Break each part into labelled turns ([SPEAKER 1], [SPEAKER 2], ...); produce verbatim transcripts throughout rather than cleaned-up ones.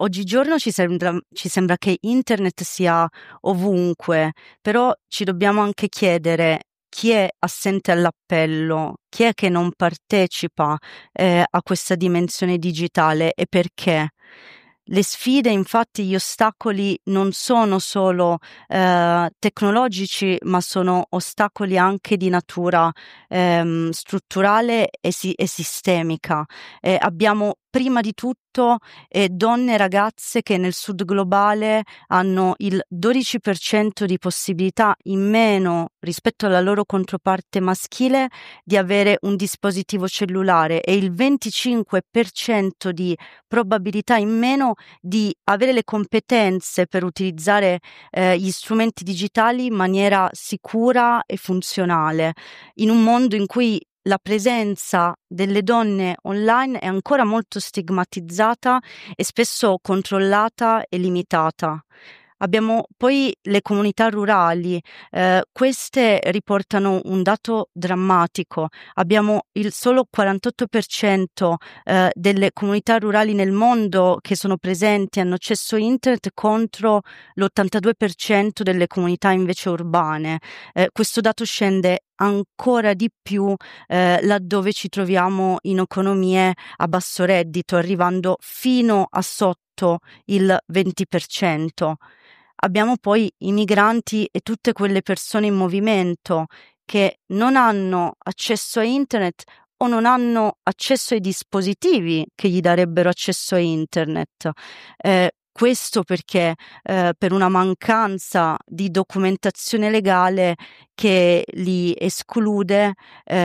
[SPEAKER 1] oggigiorno ci sembra, ci sembra che internet sia ovunque, però ci dobbiamo anche chiedere chi è assente all'appello, chi è che non partecipa eh, a questa dimensione digitale e perché. Le sfide, infatti, gli ostacoli non sono solo eh, tecnologici, ma sono ostacoli anche di natura ehm, strutturale e, si- e sistemica. Eh, abbiamo prima di tutto eh, donne e ragazze che nel sud globale hanno il dodici per cento di possibilità in meno rispetto alla loro controparte maschile di avere un dispositivo cellulare e il venticinque per cento di probabilità in meno di avere le competenze per utilizzare eh, gli strumenti digitali in maniera sicura e funzionale, in un mondo in cui la presenza delle donne online è ancora molto stigmatizzata e spesso controllata e limitata. Abbiamo poi le comunità rurali, eh, queste riportano un dato drammatico. Abbiamo il solo quarantotto per cento eh, delle comunità rurali nel mondo che sono presenti, hanno accesso a internet contro l'ottantadue per cento delle comunità invece urbane. Eh, questo dato scende ancora di più eh, laddove ci troviamo in economie a basso reddito, arrivando fino a sotto il venti per cento. Abbiamo poi i migranti e tutte quelle persone in movimento che non hanno accesso a internet o non hanno accesso ai dispositivi che gli darebbero accesso a internet. Eh, questo perché eh, per una mancanza di documentazione legale che li esclude,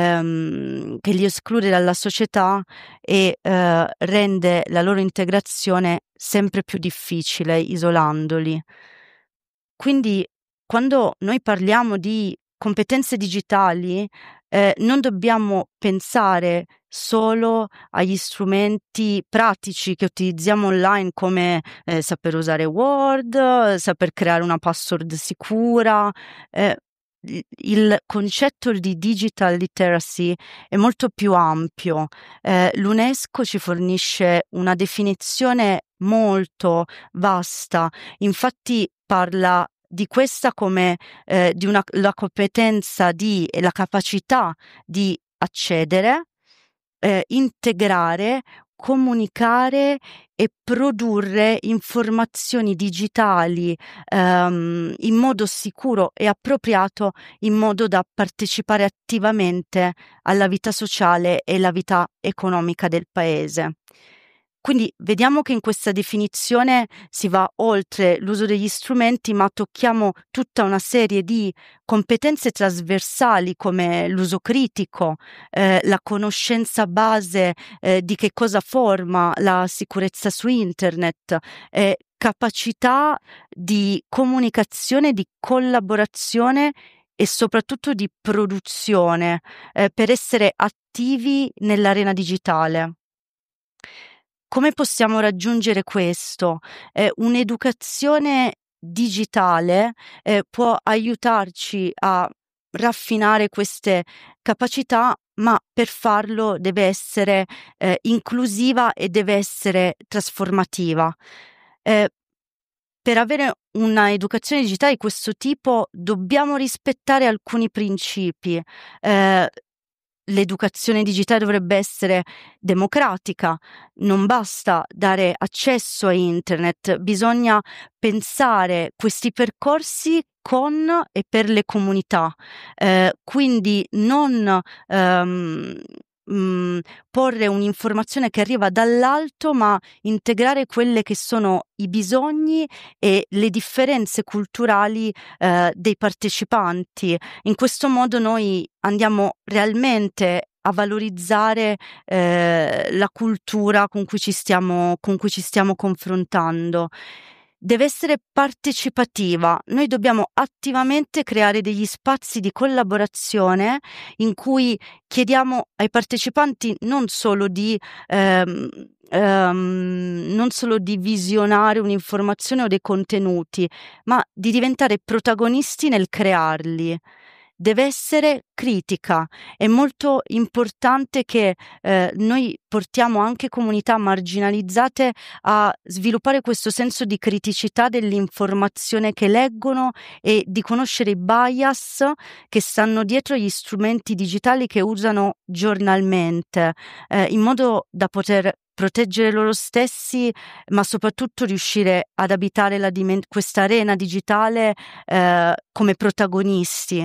[SPEAKER 1] ehm, che li esclude dalla società e eh, rende la loro integrazione sempre più difficile, isolandoli. Quindi, quando noi parliamo di competenze digitali, eh, non dobbiamo pensare solo agli strumenti pratici che utilizziamo online come eh, saper usare Word, saper creare una password sicura. Eh, il il concetto di digital literacy è molto più ampio. Eh, L'UNESCO ci fornisce una definizione molto vasta, infatti parla di questa come eh, di una la competenza di e la capacità di accedere, eh, integrare, comunicare e produrre informazioni digitali ehm, in modo sicuro e appropriato, in modo da partecipare attivamente alla vita sociale e alla vita economica del paese. Quindi vediamo che in questa definizione si va oltre l'uso degli strumenti, ma tocchiamo tutta una serie di competenze trasversali come l'uso critico, eh, la conoscenza base eh, di che cosa forma la sicurezza su internet, eh, capacità di comunicazione, di collaborazione e soprattutto di produzione eh, per essere attivi nell'arena digitale. Come possiamo raggiungere questo? Eh, un'educazione digitale eh, può aiutarci a raffinare queste capacità, ma per farlo deve essere eh, inclusiva e deve essere trasformativa. Eh, per avere una educazione digitale di questo tipo dobbiamo rispettare alcuni principi. Eh, L'educazione digitale dovrebbe essere democratica, non basta dare accesso a internet, bisogna pensare questi percorsi con e per le comunità, eh, quindi non ehm, mh, porre un'informazione che arriva dall'alto, ma integrare quelle che sono i bisogni e le differenze culturali eh, dei partecipanti. In questo modo noi andiamo realmente a valorizzare eh, la cultura con cui ci stiamo, con cui ci stiamo confrontando. Deve essere partecipativa. Noi dobbiamo attivamente creare degli spazi di collaborazione in cui chiediamo ai partecipanti non solo di ehm, ehm, non solo di visionare un'informazione o dei contenuti, ma di diventare protagonisti nel crearli. deve essere critica. È molto importante che eh, noi portiamo anche comunità marginalizzate a sviluppare questo senso di criticità dell'informazione che leggono e di conoscere i bias che stanno dietro gli strumenti digitali che usano giornalmente, eh, in modo da poter proteggere loro stessi, ma soprattutto riuscire ad abitare la dimen- questa arena digitale eh, come protagonisti.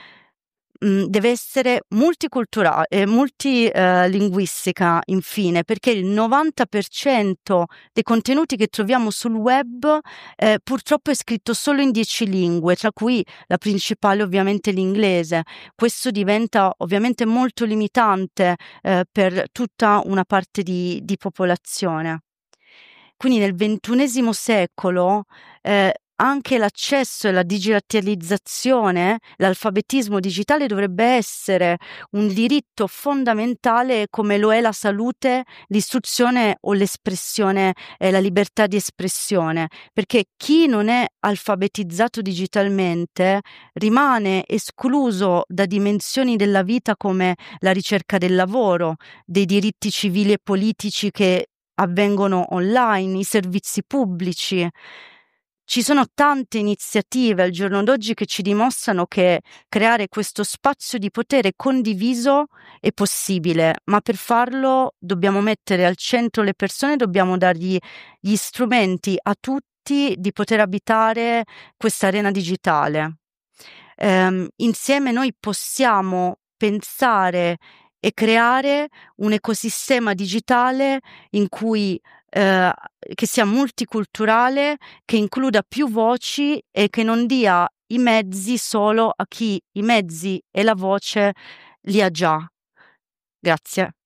[SPEAKER 1] Mm, deve essere multiculturale, eh, multilinguistica, infine, perché il novanta per cento dei contenuti che troviamo sul web eh, purtroppo è scritto solo in dieci lingue, tra cui la principale ovviamente l'inglese. Questo diventa ovviamente molto limitante eh, per tutta una parte di, di popolazione. Quindi nel ventunesimo secolo eh, anche l'accesso e la digitalizzazione, l'alfabetismo digitale dovrebbe essere un diritto fondamentale come lo è la salute, l'istruzione o l'espressione, eh, la libertà di espressione, perché chi non è alfabetizzato digitalmente rimane escluso da dimensioni della vita come la ricerca del lavoro, dei diritti civili e politici che avvengono online, i servizi pubblici. Ci sono tante iniziative al giorno d'oggi che ci dimostrano che creare questo spazio di potere condiviso è possibile, ma per farlo dobbiamo mettere al centro le persone, dobbiamo dargli gli strumenti a tutti di poter abitare questa arena digitale. Ehm, insieme noi possiamo pensare e creare un ecosistema digitale in cui eh, che sia multiculturale, che includa più voci e che non dia i mezzi solo a chi i mezzi e la voce li ha già. Grazie.